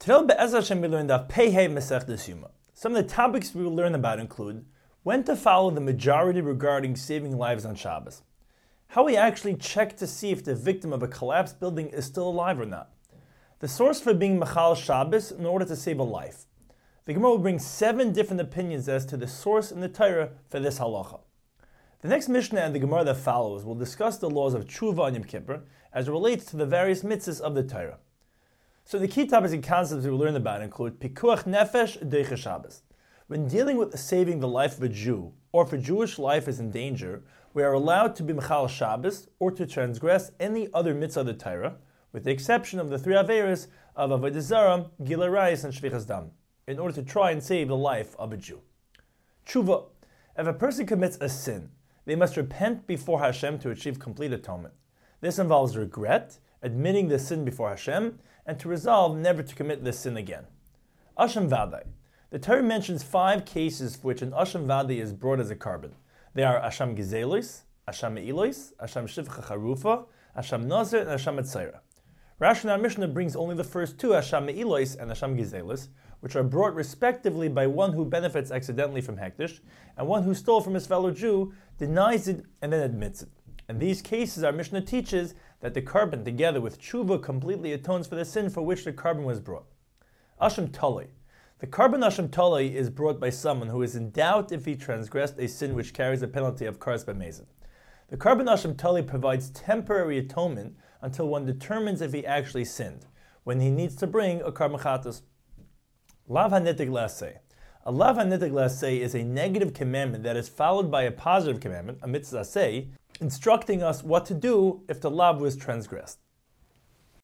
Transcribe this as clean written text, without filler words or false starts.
Today, Be'ezras Hashem, we learned Daf Pei Hey Masechtas Yoma. Some of the topics we will learn about include when to follow the majority regarding saving lives on Shabbos, how we actually check to see if the victim of a collapsed building is still alive or not, the source for being Machal Shabbos in order to save a life. The Gemara will bring 7 different opinions as to the source in the Torah for this halacha. The next Mishnah and the Gemara that follows will discuss the laws of Tshuva and Yom Kippur as it relates to the various mitzvahs of the Torah. So the key topics and concepts we will learn about include Pikuach Nefesh Deicha Shabbos. When dealing with saving the life of a Jew, or if a Jewish life is in danger, we are allowed to be Mechal Shabbos or to transgress any other mitzvah of the Torah, with the exception of the 3 averos of Avodah Zarah, Gilui Arayos, and Shvichas Dam, in order to try and save the life of a Jew. Tshuva. If a person commits a sin, they must repent before Hashem to achieve complete atonement. This involves regret, admitting the sin before Hashem, and to resolve never to commit this sin again. Asham Vadai. The Torah mentions 5 cases for which an Asham Vadai is brought as a carbon. They are Asham Gizelos, Asham Me'ilos, Asham Shivcha Charufa, Asham Nazir, and Asham Etzaira. Rashi in our Mishnah brings only the first 2, Asham Me'ilos and Asham Gizelos, which are brought respectively by one who benefits accidentally from Hektish, and one who stole from his fellow Jew, denies it, and then admits it. In these cases, our Mishnah teaches that the carbon, together with tshuva, completely atones for the sin for which the carbon was brought. Asham Talei. The carbon Asham Talei is brought by someone who is in doubt if he transgressed a sin which carries a penalty of Karas B'Mezid. The carbon Asham Talei provides temporary atonement until one determines if he actually sinned, when he needs to bring a carbon chatas. Lav HaNitig L'aseh. A Lav HaNitig L'aseh is a negative commandment that is followed by a positive commandment, a mitzvah aseh, instructing us what to do if the lav was transgressed.